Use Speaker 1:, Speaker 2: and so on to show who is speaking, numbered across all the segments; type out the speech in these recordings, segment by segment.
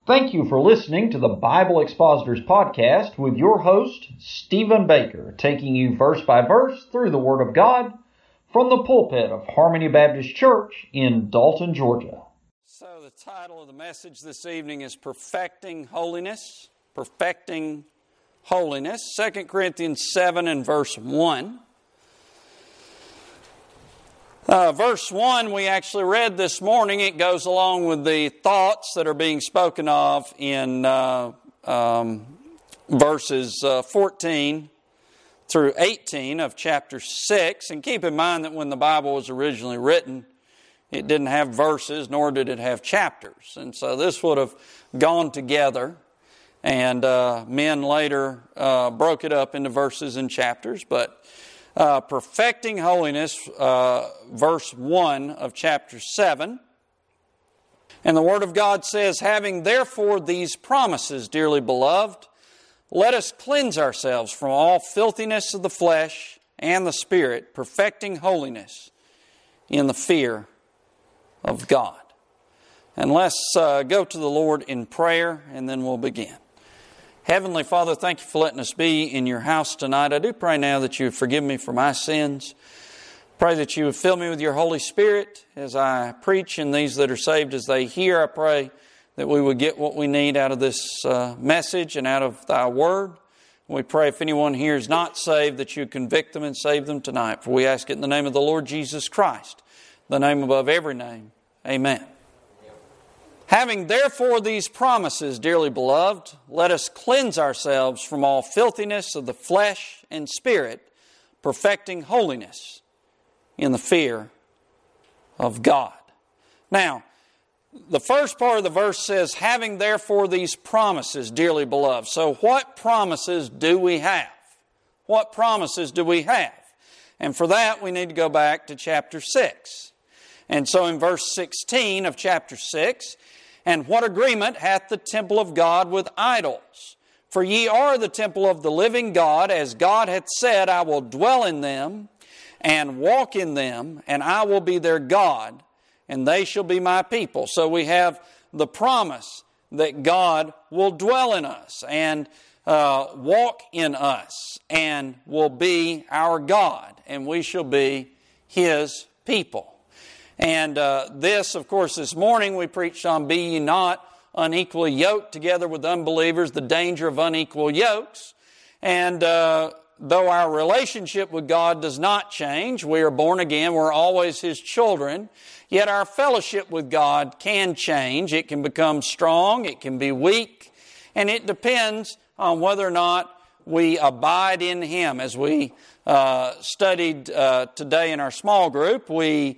Speaker 1: Thank you for listening to the Bible Expositors Podcast with your host, Stephen Baker, taking you verse by verse through the Word of God from the pulpit of Harmony Baptist Church in Dalton, Georgia.
Speaker 2: So the title of the message this evening is Perfecting Holiness. Perfecting Holiness. 2 Corinthians 7 and verse 1. Verse 1 we actually read this morning. It goes along with the thoughts that are being spoken of in verses 14 through 18 of chapter 6. And keep in mind that when the Bible was originally written, it didn't have verses, nor did it have chapters. And so this would have gone together. And men later broke it up into verses and chapters. But Perfecting Holiness, verse 1 of chapter 7. And the Word of God says, having therefore these promises, dearly beloved, let us cleanse ourselves from all filthiness of the flesh and the spirit, perfecting holiness in the fear of God. And let's go to the Lord in prayer, and then we'll begin. Heavenly Father, thank you for letting us be in your house tonight. I do pray now that you would forgive me for my sins. Pray that you would fill me with your Holy Spirit as I preach, and these that are saved as they hear. I pray that we would get what we need out of this message and out of thy word. We pray if anyone here is not saved, that you convict them and save them tonight. For we ask it in the name of the Lord Jesus Christ, the name above every name. Amen. Having therefore these promises, dearly beloved, let us cleanse ourselves from all filthiness of the flesh and spirit, perfecting holiness in the fear of God. Now, the first part of the verse says, having therefore these promises, dearly beloved. So what promises do we have? What promises do we have? And for that, we need to go back to chapter 6. And so in verse 16 of chapter 6, and what agreement hath the temple of God with idols? For ye are the temple of the living God, as God hath said, I will dwell in them and walk in them, and I will be their God, and they shall be my people. So we have the promise that God will dwell in us and walk in us and will be our God, and we shall be His people. And this, of course, this morning we preached on be ye not unequally yoked together with unbelievers, the danger of unequal yokes. And though our relationship with God does not change, we are born again, we're always His children, yet our fellowship with God can change. It can become strong, it can be weak, and it depends on whether or not we abide in Him. As we studied today in our small group, we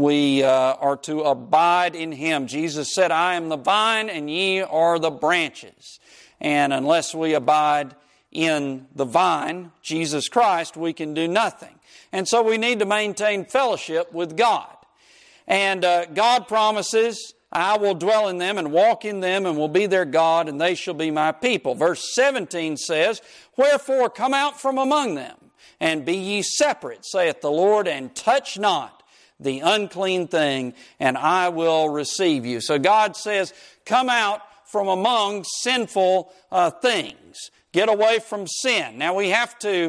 Speaker 2: are to abide in Him. Jesus said, I am the vine and ye are the branches. And unless we abide in the vine, Jesus Christ, we can do nothing. And so we need to maintain fellowship with God. And God promises, I will dwell in them and walk in them and will be their God, and they shall be my people. Verse 17 says, wherefore come out from among them, and be ye separate, saith the Lord, and touch not the unclean thing, and I will receive you. So God says, come out from among sinful things. Get away from sin. Now we have to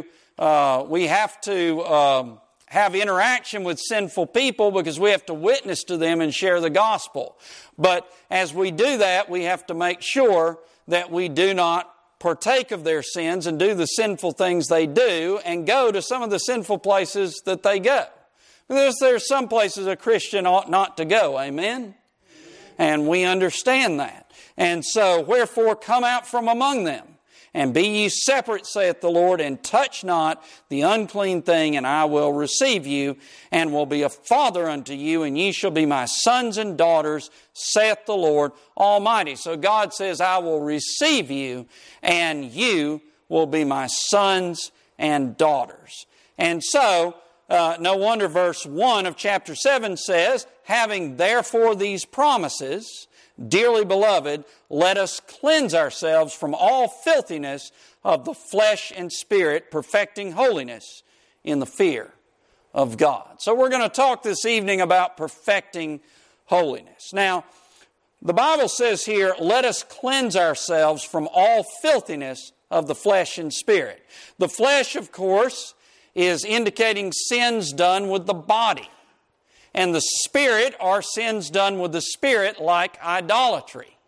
Speaker 2: have interaction with sinful people because we have to witness to them and share the gospel. But as we do that, we have to make sure that we do not partake of their sins and do the sinful things they do and go to some of the sinful places that they go. Because there's some places a Christian ought not to go, amen? And we understand that. And so, wherefore come out from among them, and be ye separate, saith the Lord, and touch not the unclean thing, and I will receive you, and will be a father unto you, and ye shall be my sons and daughters, saith the Lord Almighty. So God says, I will receive you, and you will be my sons and daughters. And so, no wonder verse 1 of chapter 7 says, having therefore these promises, dearly beloved, let us cleanse ourselves from all filthiness of the flesh and spirit, perfecting holiness in the fear of God. So we're going to talk this evening about perfecting holiness. Now, The Bible says here, let us cleanse ourselves from all filthiness of the flesh and spirit. The flesh, of course, is indicating sins done with the body. And the spirit are sins done with the spirit, like idolatry.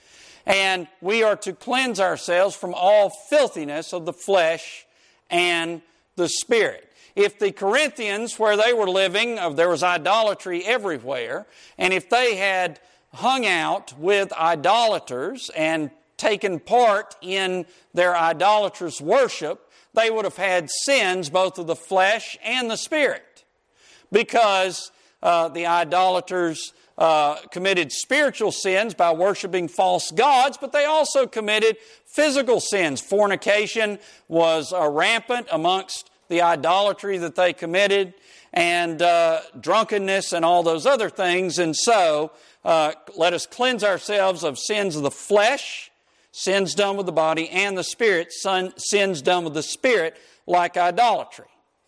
Speaker 2: And we are to cleanse ourselves from all filthiness of the flesh and the spirit. If the Corinthians, where they were living, there was idolatry everywhere, and if they had hung out with idolaters and taken part in their idolatrous worship, they would have had sins both of the flesh and the spirit. Because the idolaters committed spiritual sins by worshiping false gods, but they also committed physical sins. Fornication was rampant amongst the idolatry that they committed, and drunkenness and all those other things. And so, let us cleanse ourselves of sins of the flesh, sins done with the body, and the spirit, sins done with the spirit, like idolatry.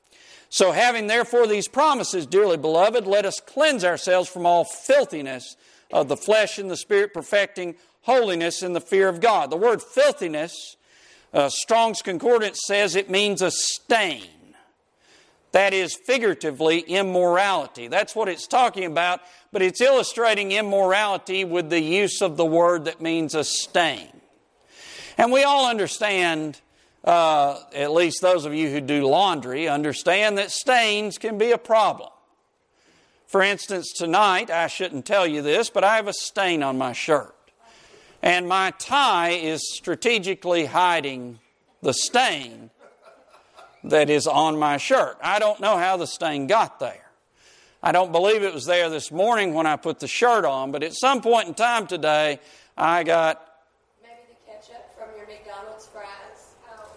Speaker 2: So having therefore these promises, dearly beloved, let us cleanse ourselves from all filthiness of the flesh and the spirit, perfecting holiness in the fear of God. The word filthiness, Strong's Concordance says it means a stain. That is figuratively immorality. That's what it's talking about, but it's illustrating immorality with the use of the word that means a stain. And we all understand, at least those of you who do laundry, understand that stains can be a problem. For instance, tonight, I shouldn't tell you this, but I have a stain on my shirt. And my tie is strategically hiding the stain that is on my shirt. I don't know how the stain got there. I don't believe it was there this morning when I put the shirt on, but at some point in time today, I got...
Speaker 3: Maybe the ketchup from your McDonald's fries.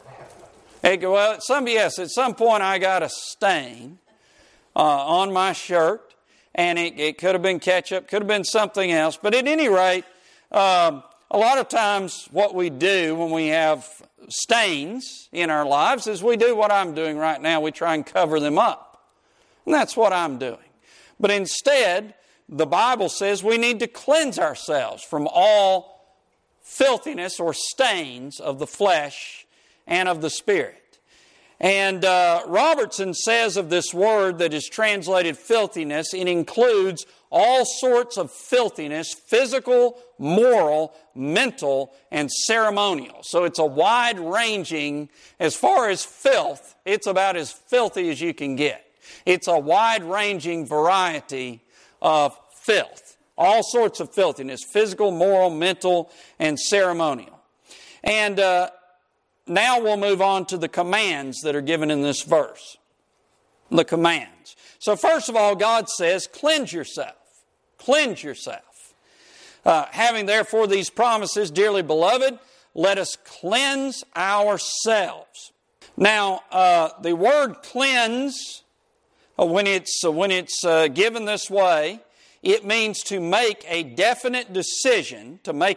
Speaker 2: Well, at some point I got a stain on my shirt, and it could have been ketchup, could have been something else. But at any rate, a lot of times what we do when we have stains in our lives is we do what I'm doing right now. We try and cover them up. And that's what I'm doing. But instead, the Bible says we need to cleanse ourselves from all filthiness or stains of the flesh and of the spirit. And Robertson says of this word that is translated filthiness, it includes all sorts of filthiness, physical, moral, mental, and ceremonial. So it's a wide-ranging, as far as filth, it's about as filthy as you can get. It's a wide-ranging variety of filth. All sorts of filthiness, physical, moral, mental, and ceremonial. And now we'll move on to the commands that are given in this verse. The commands. So first of all, God says, cleanse yourself. Cleanse yourself. Having therefore these promises, dearly beloved, let us cleanse ourselves. Now, the word cleanse, when it's given this way, it means to make a definite decision,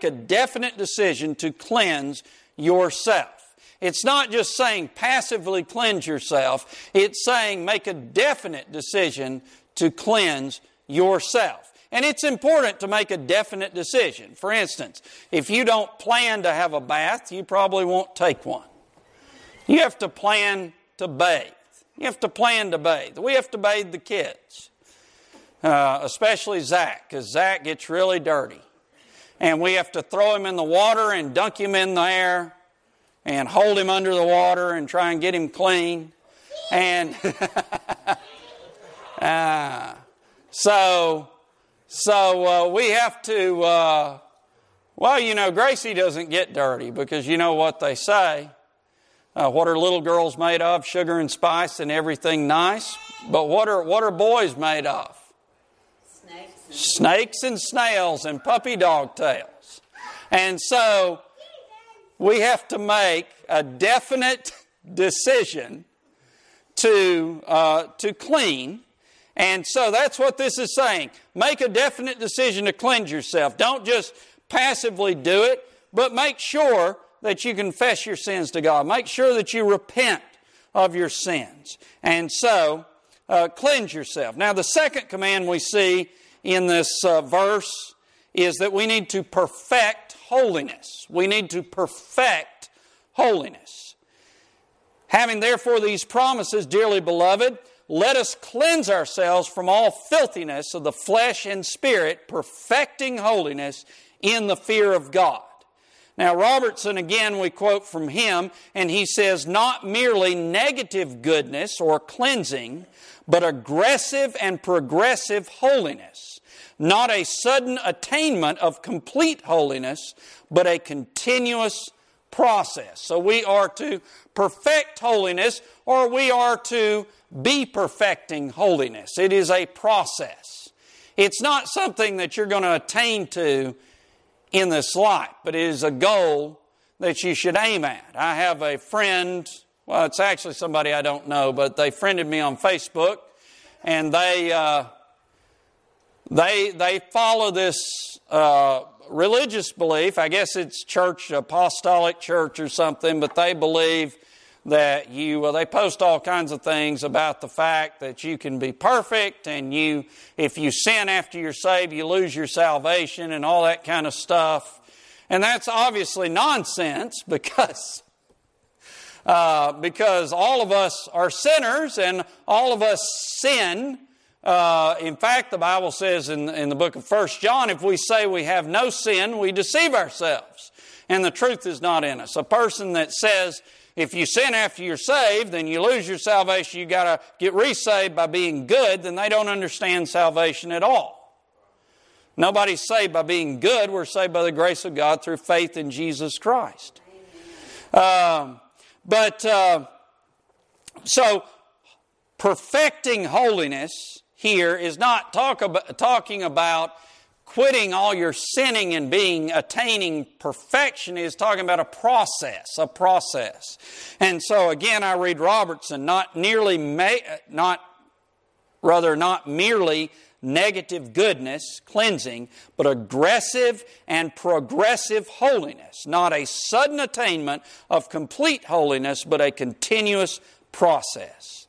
Speaker 2: to cleanse yourself. It's not just saying passively cleanse yourself. It's saying make a definite decision to cleanse yourself. And it's important to make a definite decision. For instance, if you don't plan to have a bath, you probably won't take one. You have to plan to bathe. You have to plan to bathe. We have to bathe the kids, especially Zach, because Zach gets really dirty. And we have to throw him in the water and dunk him in there and hold him under the water and try and get him clean. And so we have to, Gracie doesn't get dirty because you know what they say. What are little girls made of? Sugar and spice and everything nice. But what are boys made of? Snakes and snails and puppy dog tails. And so we have to make a definite decision to clean. And so that's what this is saying. Make a definite decision to cleanse yourself. Don't just passively do it, but make sure that you confess your sins to God. Make sure that you repent of your sins. And so, cleanse yourself. Now, the second command we see in this verse is that we need to perfect holiness. We need to perfect holiness. Having therefore these promises, dearly beloved, let us cleanse ourselves from all filthiness of the flesh and spirit, perfecting holiness in the fear of God. Now, Robertson, again, we quote from him, and he says, not merely negative goodness or cleansing, but aggressive and progressive holiness. Not a sudden attainment of complete holiness, but a continuous process. So we are to perfect holiness, or we are to be perfecting holiness. It is a process. It's not something that you're going to attain to in this life, but it is a goal that you should aim at. I have a friend, well, it's actually somebody I don't know, but they friended me on Facebook, and they follow this religious belief. I guess it's church, apostolic church or something, but they believe that they post all kinds of things about the fact that you can be perfect, and if you sin after you're saved, you lose your salvation and all that kind of stuff. And that's obviously nonsense because all of us are sinners and all of us sin. In fact, the Bible says in the book of 1 John, if we say we have no sin, we deceive ourselves, and the truth is not in us. A person that says, if you sin after you're saved, then you lose your salvation, you got to get resaved by being good, then they don't understand salvation at all. Nobody's saved by being good. We're saved by the grace of God through faith in Jesus Christ. So perfecting holiness here is not talking about quitting all your sinning and attaining perfection. Is talking about a process. And so again, I read Robertson, not merely negative goodness, cleansing, but aggressive and progressive holiness. Not a sudden attainment of complete holiness, but a continuous process.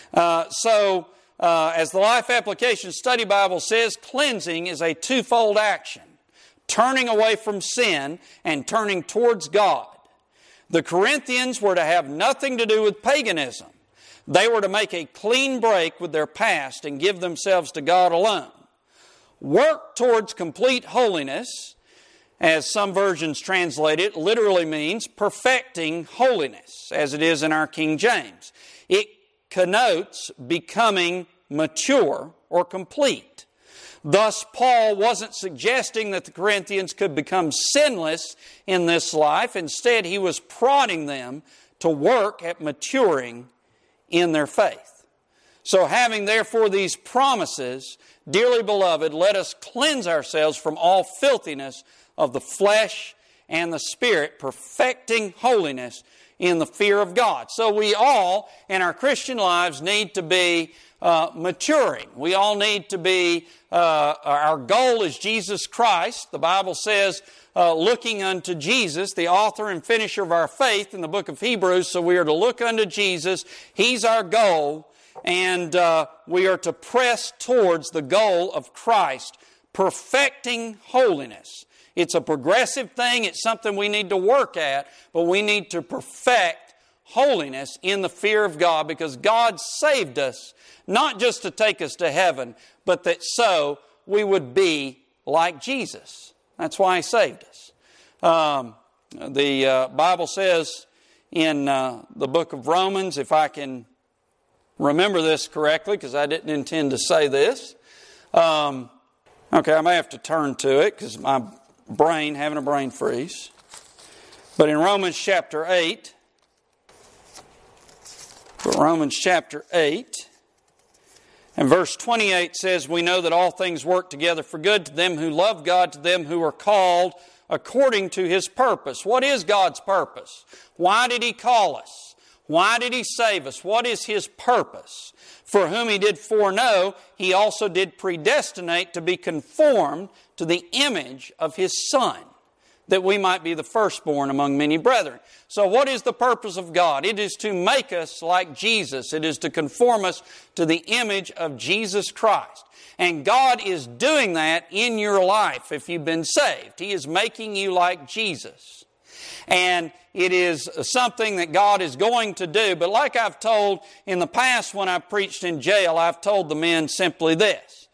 Speaker 2: As the Life Application Study Bible says, cleansing is a twofold action: turning away from sin and turning towards God. The Corinthians were to have nothing to do with paganism. They were to make a clean break with their past and give themselves to God alone. Work towards complete holiness, as some versions translate it, literally means perfecting holiness, as it is in our King James. It connotes becoming mature or complete. Thus, Paul wasn't suggesting that the Corinthians could become sinless in this life. Instead, he was prodding them to work at maturing in their faith. So, having therefore these promises, dearly beloved, let us cleanse ourselves from all filthiness of the flesh and the spirit, perfecting holiness in the fear of God. So we all, in our Christian lives, need to be maturing. We all need to be, our goal is Jesus Christ. The Bible says, looking unto Jesus, the author and finisher of our faith, in the book of Hebrews. So we are to look unto Jesus. He's our goal, and we are to press towards the goal of Christ, perfecting holiness. It's a progressive thing. It's something we need to work at, but we need to perfect holiness in the fear of God, because God saved us not just to take us to heaven, but that so we would be like Jesus. That's why He saved us. The Bible says in the book of Romans, if I can remember this correctly, because I didn't intend to say this. Okay, I may have to turn to it because my having a brain freeze. But in Romans chapter 8, and verse 28 says, we know that all things work together for good to them who love God, to them who are called according to His purpose. What is God's purpose? Why did He call us? Why did He save us? What is His purpose? For whom He did foreknow, He also did predestinate to be conformed to the image of His Son, that we might be the firstborn among many brethren. So what is the purpose of God? It is to make us like Jesus. It is to conform us to the image of Jesus Christ. And God is doing that in your life if you've been saved. He is making you like Jesus. And it is something that God is going to do. But like I've told in the past when I preached in jail, I've told the men simply this.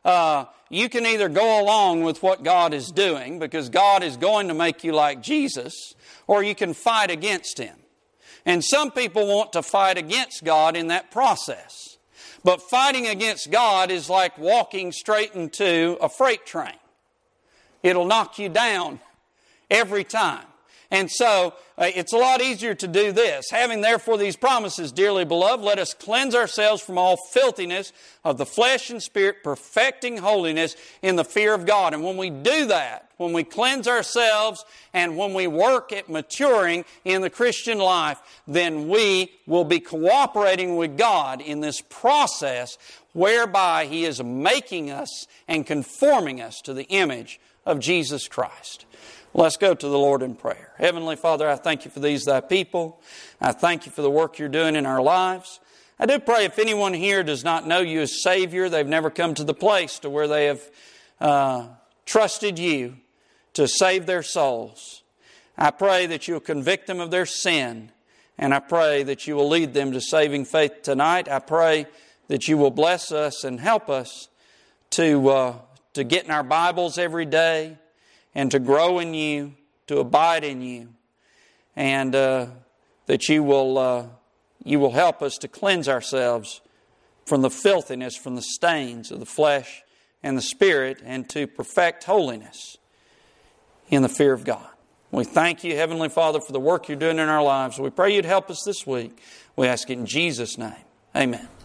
Speaker 2: You can either go along with what God is doing because God is going to make you like Jesus, or you can fight against Him. And some people want to fight against God in that process. But fighting against God is like walking straight into a freight train. It'll knock you down every time. And so, it's a lot easier to do this. Having therefore these promises, dearly beloved, let us cleanse ourselves from all filthiness of the flesh and spirit, perfecting holiness in the fear of God. And when we do that, when we cleanse ourselves and when we work at maturing in the Christian life, then we will be cooperating with God in this process whereby He is making us and conforming us to the image of Jesus Christ. Let's go to the Lord in prayer. Heavenly Father, I thank You for these Thy people. I thank You for the work You're doing in our lives. I do pray if anyone here does not know You as Savior, they've never come to the place to where they have trusted You to save their souls. I pray that You'll convict them of their sin, and I pray that You will lead them to saving faith tonight. I pray that You will bless us and help us to get in our Bibles every day, and to grow in You, to abide in You, and that You will help us to cleanse ourselves from the filthiness, from the stains of the flesh and the spirit, and to perfect holiness in the fear of God. We thank You, Heavenly Father, for the work You're doing in our lives. We pray You'd help us this week. We ask it in Jesus' name. Amen.